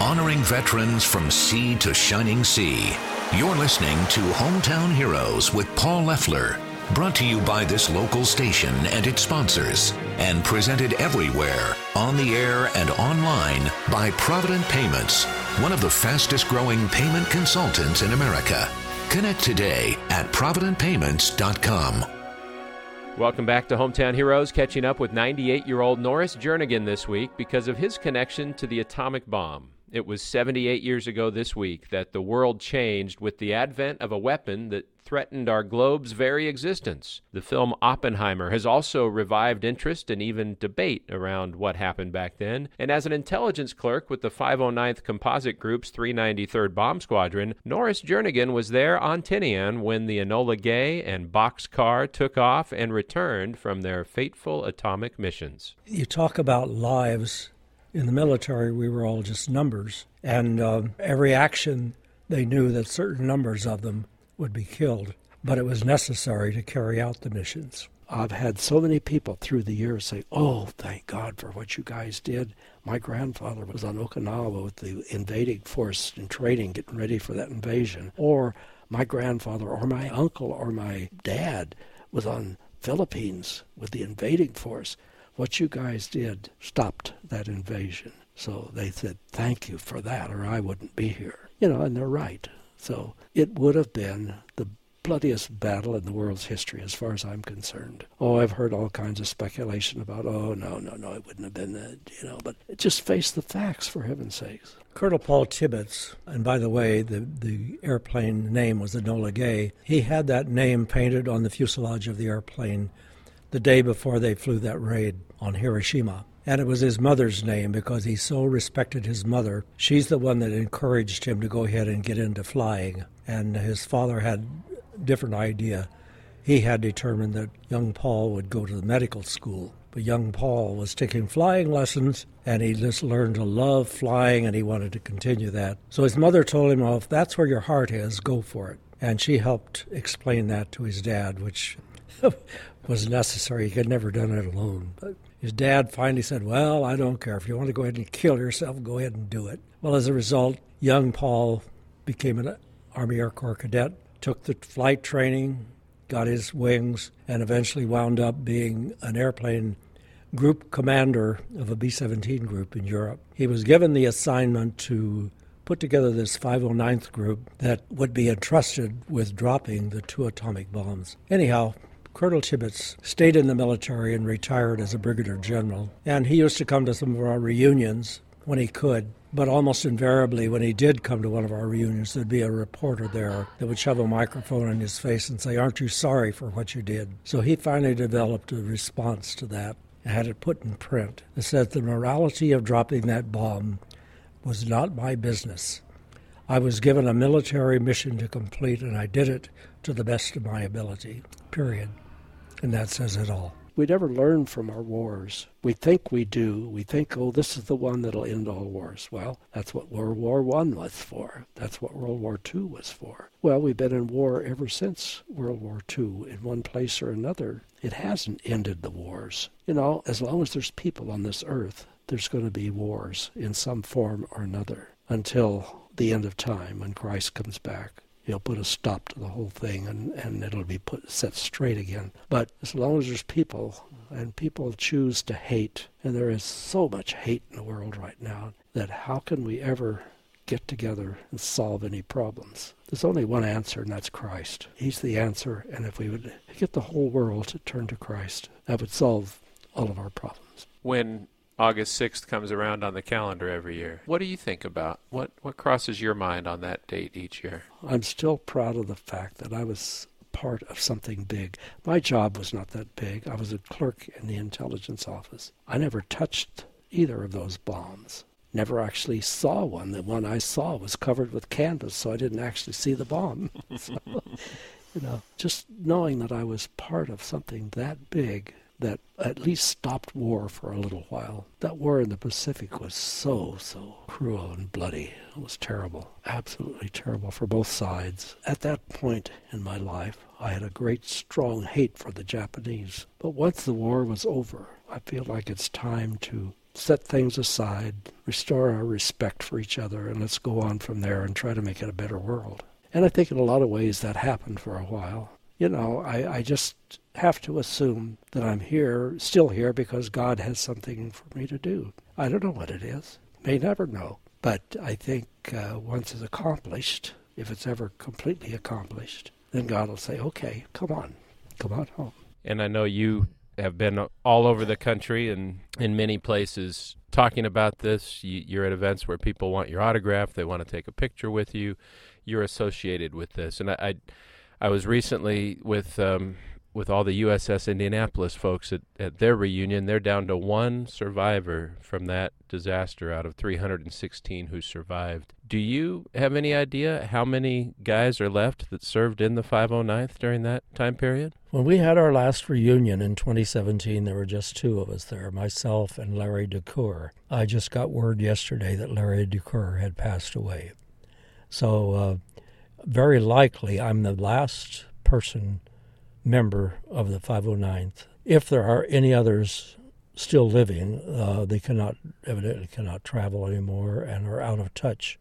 honoring veterans from sea to shining sea. You're listening to Hometown Heroes with Paul Leffler, brought to you by this local station and its sponsors, and presented everywhere, on the air and online, by Provident Payments, one of the fastest-growing payment consultants in America. Connect today at providentpayments.com. Welcome back to Hometown Heroes, catching up with 98-year-old Norris Jernigan this week because of his connection to the atomic bomb. It was 78 years ago this week that the world changed with the advent of a weapon that threatened our globe's very existence. The film Oppenheimer has also revived interest and even debate around what happened back then. And as an intelligence clerk with the 509th Composite Group's 393rd Bomb Squadron, Norris Jernigan was there on Tinian when the Enola Gay and Bockscar took off and returned from their fateful atomic missions. You talk about lives. In the military, we were all just numbers, and every action, they knew that certain numbers of them would be killed, but it was necessary to carry out the missions. I've had so many people through the years say, "Oh, thank God for what you guys did. My grandfather was on Okinawa with the invading force in training, getting ready for that invasion." Or my grandfather or my uncle or my dad was on Philippines with the invading force. What you guys did stopped that invasion. So they said, "Thank you for that, or I wouldn't be here." And they're right. So it would have been the bloodiest battle in the world's history as far as I'm concerned. Oh, I've heard all kinds of speculation about, no, it wouldn't have been that, but just face the facts, for heaven's sakes. Colonel Paul Tibbets, and by the way, the airplane name was Enola Gay, he had that name painted on the fuselage of the airplane the day before they flew that raid on Hiroshima. And it was his mother's name because he so respected his mother. She's the one that encouraged him to go ahead and get into flying. And his father had a different idea. He had determined that young Paul would go to the medical school. But young Paul was taking flying lessons, and he just learned to love flying, and he wanted to continue that. So his mother told him, well, if that's where your heart is, go for it. And she helped explain that to his dad, which was necessary. He had never done it alone. But his dad finally said, well, I don't care. If you want to go ahead and kill yourself, go ahead and do it. Well, as a result, young Paul became an Army Air Corps cadet, took the flight training, got his wings, and eventually wound up being an airplane group commander of a B-17 group in Europe. He was given the assignment to put together this 509th group that would be entrusted with dropping the 2 atomic bombs. Anyhow, Colonel Tibbets stayed in the military and retired as a brigadier general, and he used to come to some of our reunions when he could, but almost invariably when he did come to one of our reunions, there'd be a reporter there that would shove a microphone in his face and say, aren't you sorry for what you did? So he finally developed a response to that and had it put in print. It said, the morality of dropping that bomb was not my business. I was given a military mission to complete, and I did it to the best of my ability, period. And that says it all. We never learn from our wars. We think we do. We think, this is the one that'll end all wars. Well, that's what World War I was for. That's what World War II was for. Well, we've been in war ever since World War II in one place or another. It hasn't ended the wars. As long as there's people on this earth, there's going to be wars in some form or another until the end of time when Christ comes back. He'll put a stop to the whole thing, and it'll be set straight again. But as long as there's people, and people choose to hate, and there is so much hate in the world right now, that how can we ever get together and solve any problems? There's only one answer, and that's Christ. He's the answer, and if we would get the whole world to turn to Christ, that would solve all of our problems. When August 6th comes around on the calendar every year, what do you think about? What crosses your mind on that date each year? I'm still proud of the fact that I was part of something big. My job was not that big. I was a clerk in the intelligence office. I never touched either of those bombs. Never actually saw one. The one I saw was covered with canvas, so I didn't actually see the bomb. So, just knowing that I was part of something that big that at least stopped war for a little while. That war in the Pacific was so cruel and bloody. It was terrible, absolutely terrible for both sides. At that point in my life, I had a great strong hate for the Japanese. But once the war was over, I feel like it's time to set things aside, restore our respect for each other, and let's go on from there and try to make it a better world. And I think in a lot of ways that happened for a while. You know, I just have to assume that I'm still here, because God has something for me to do. I don't know what it is. May never know. But I think once it's accomplished, if it's ever completely accomplished, then God will say, okay, come on home. And I know you have been all over the country and in many places talking about this. You're at events where people want your autograph. They want to take a picture with you. You're associated with this. And I was recently with all the USS Indianapolis folks at their reunion. They're down to one survivor from that disaster out of 316 who survived. Do you have any idea how many guys are left that served in the 509th during that time period? When we had our last reunion in 2017, there were just two of us there, myself and Larry DeCoeur. I just got word yesterday that Larry DeCoeur had passed away. So very likely I'm the last member of the 509th. If there are any others still living, they evidently cannot travel anymore and are out of touch.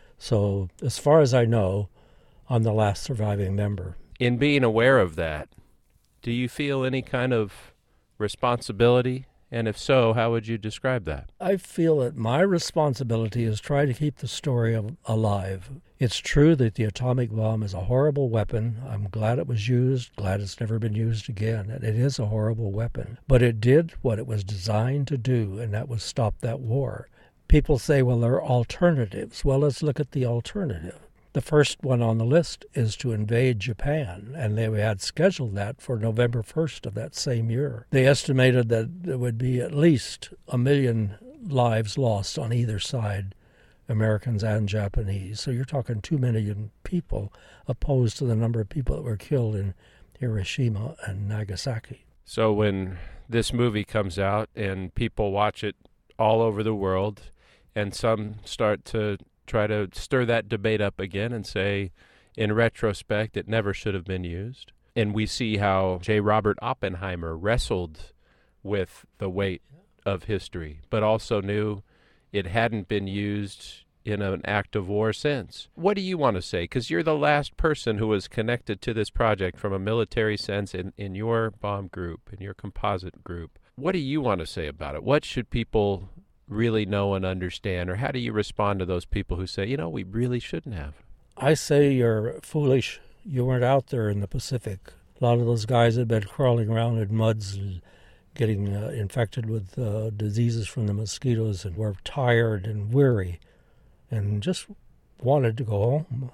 So as far as I know, I'm the last surviving member. In being aware of that, do you feel any kind of responsibility? And if so, how would you describe that? I feel that my responsibility is try to keep the story alive. It's true that the atomic bomb is a horrible weapon. I'm glad it was used, glad it's never been used again. And it is a horrible weapon. But it did what it was designed to do, and that was stop that war. People say, well, there are alternatives. Well, let's look at the alternative. The first one on the list is to invade Japan, and they had scheduled that for November 1st of that same year. They estimated that there would be at least 1 million lives lost on either side, Americans and Japanese. So you're talking 2 million people opposed to the number of people that were killed in Hiroshima and Nagasaki. So when this movie comes out and people watch it all over the world, and some start to try to stir that debate up again and say, in retrospect, it never should have been used. And we see how J. Robert Oppenheimer wrestled with the weight of history, but also knew it hadn't been used in an act of war since. What do you want to say? Because you're the last person who was connected to this project from a military sense in your bomb group, in your composite group. What do you want to say about it? What should people really know and understand, or how do you respond to those people who say, we really shouldn't have? I say you're foolish. You weren't out there in the Pacific. A lot of those guys had been crawling around in muds and getting infected with diseases from the mosquitoes and were tired and weary and just wanted to go home.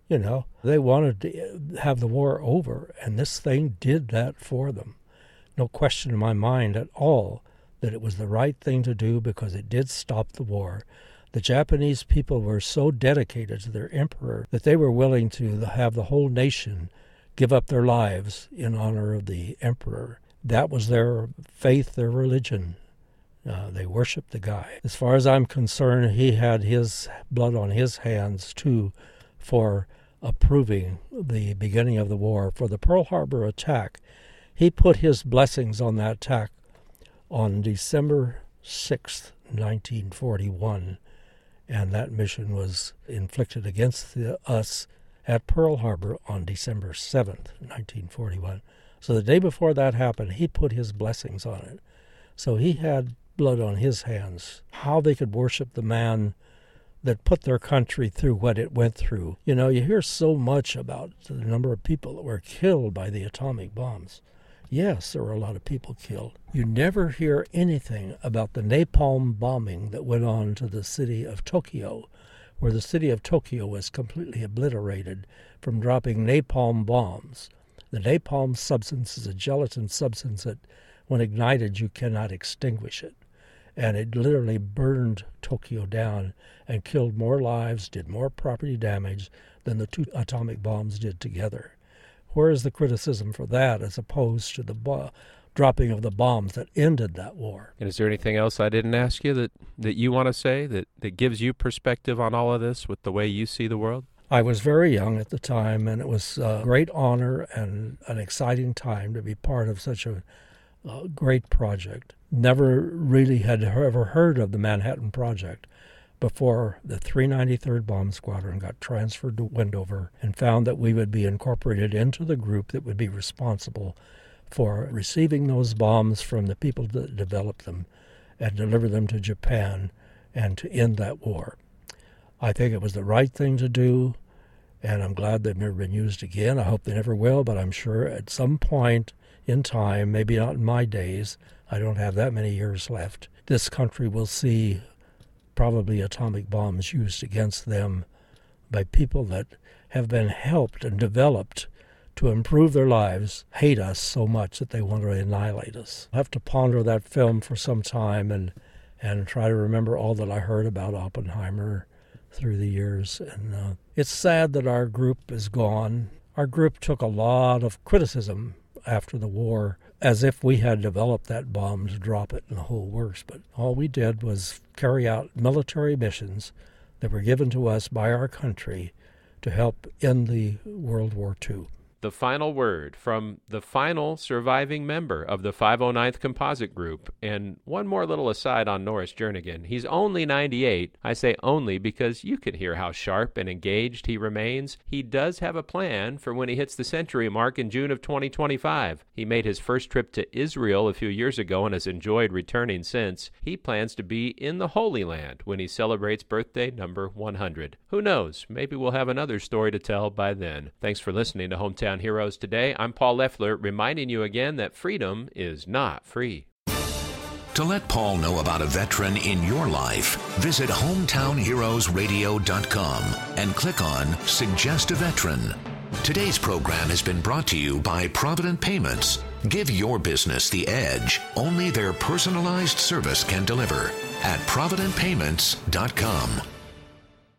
They wanted to have the war over, and this thing did that for them. No question in my mind at all that it was the right thing to do, because it did stop the war. The Japanese people were so dedicated to their emperor that they were willing to have the whole nation give up their lives in honor of the emperor. That was their faith, their religion. They worshiped the guy. As far as I'm concerned, he had his blood on his hands, too, for approving the beginning of the war. For the Pearl Harbor attack, he put his blessings on that attack on December 6th, 1941, and that mission was inflicted against us at Pearl Harbor on December 7th, 1941. So the day before that happened, he put his blessings on it. So he had blood on his hands. How they could worship the man that put their country through what it went through. You hear so much about the number of people that were killed by the atomic bombs. Yes, there were a lot of people killed. You never hear anything about the napalm bombing that went on to the city of Tokyo, where the city of Tokyo was completely obliterated from dropping napalm bombs. The napalm substance is a gelatin substance that, when ignited, you cannot extinguish it. And it literally burned Tokyo down and killed more lives, did more property damage than the two atomic bombs did together. Where is the criticism for that as opposed to the dropping of the bombs that ended that war? And is there anything else I didn't ask you that you want to say that gives you perspective on all of this with the way you see the world? I was very young at the time, and it was a great honor and an exciting time to be part of such a a great project. Never really had ever heard of the Manhattan Project before the 393rd Bomb Squadron got transferred to Wendover and found that we would be incorporated into the group that would be responsible for receiving those bombs from the people that developed them and deliver them to Japan and to end that war. I think it was the right thing to do, and I'm glad they've never been used again. I hope they never will, but I'm sure at some point in time, maybe not in my days, I don't have that many years left, this country will see probably atomic bombs used against them by people that have been helped and developed to improve their lives, hate us so much that they want to annihilate us. I have to ponder that film for some time and try to remember all that I heard about Oppenheimer through the years. And it's sad that our group is gone. Our group took a lot of criticism after the war, as if we had developed that bomb to drop it and the whole works. But all we did was carry out military missions that were given to us by our country to help end the World War II. The final word from the final surviving member of the 509th Composite Group. And one more little aside on Norris Jernigan. He's only 98. I say only because you can hear how sharp and engaged he remains. He does have a plan for when he hits the century mark in June of 2025. He made his first trip to Israel a few years ago and has enjoyed returning since. He plans to be in the Holy Land when he celebrates birthday number 100. Who knows? Maybe we'll have another story to tell by then. Thanks for listening to Hometown Heroes today. I'm Paul Leffler, reminding you again that freedom is not free. To let Paul know about a veteran in your life, visit hometownheroesradio.com and click on Suggest a Veteran. Today's program has been brought to you by Provident Payments. Give your business the edge only their personalized service can deliver at providentpayments.com.